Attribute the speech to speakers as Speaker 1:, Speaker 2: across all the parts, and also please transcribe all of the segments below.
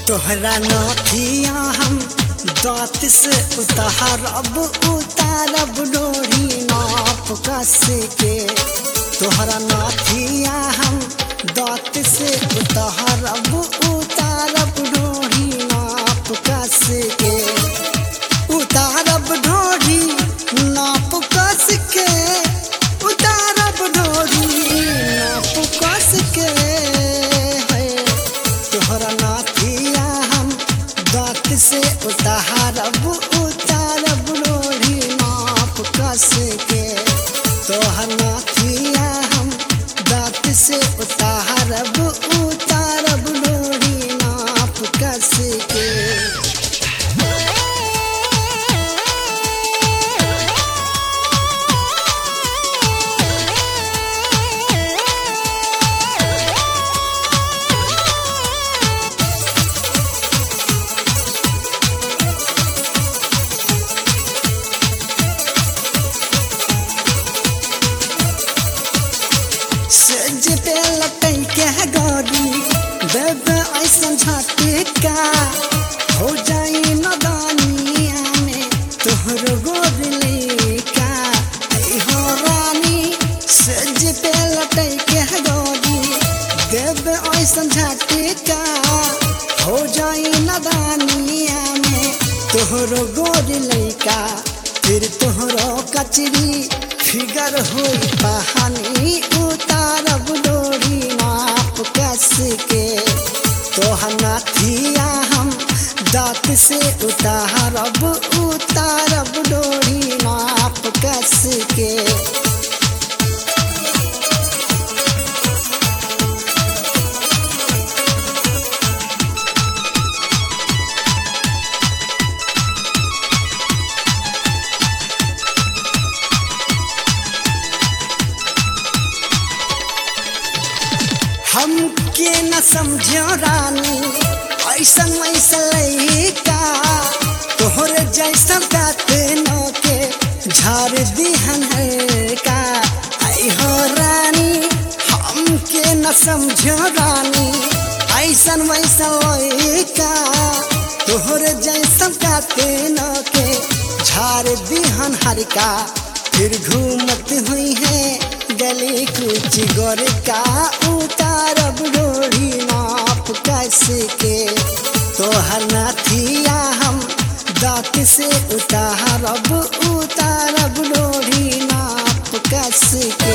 Speaker 1: तोहरा नथिया हम दाँत से उतारब डोरी नाप कस के। तोहरा नथिया हम दाँत से उतारब डोरी नाप कस के। उतारब डोरी नाप कस के, उतारब डोरी नाप कस के। तोहरा नथिया हम दाँत से उतारब डोरी नाप कस के। तोहरा नथिया हम दाँत से उतारब डोरी नाप कस के। सज पे लटई के गोरी देव ऐसन झटका हो जाई नदानिया में तोहर गोरी लइका। हो रानी सज पे लटई के गोरी देव ऐसन झटका हो जाई नदानिया में तोहर गोरी लइका। फिर तोहरो कचरी फिगर होई कहानी उतारब डोरी नाप कस के। तोहर नथिया हम दाँत से उतारब डोरी नाप कस के। हमके न समझो रानी ऐसन वैसन लइका तोहर जैसन दाँत नो के झाड़ दिहन है का। आई हो रानी हमके न समझो रानी ऐसन वैसन लइका तोहर जैसन दाँत नो के झाड़ दिहन हरिका। फिर घूमत हुई है गली कुछ गोर का उतारब डोरी नाप कस के। तोहर नथिया हम दाँत से उतारब डोरी नाप कस के।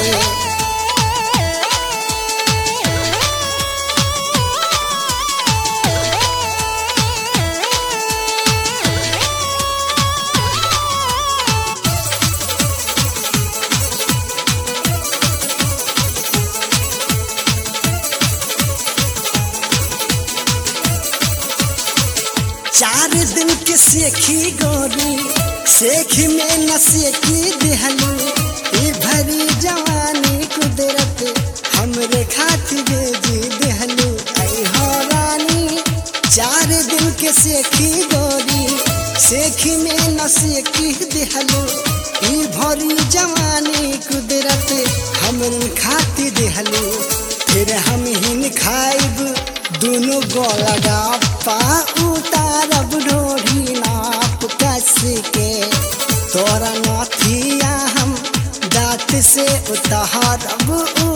Speaker 1: चार दिन के सेखी गोरी सेखी में न सेखी दिहलू ई भरी जवानी कुदरत हमरे खातिर भेजी दिहलू। आई हो रानी 4 दिन के सेखी गोरी सेखी में न सेखी दिहलू ई भरी जवानी कुदरत हमरे खातिर दिहलू। फिर हम हिन खाइब दोनों गोलगा पा उतारब डोरी नाप कस के। तोरा नथिया हम दाँत से उतारब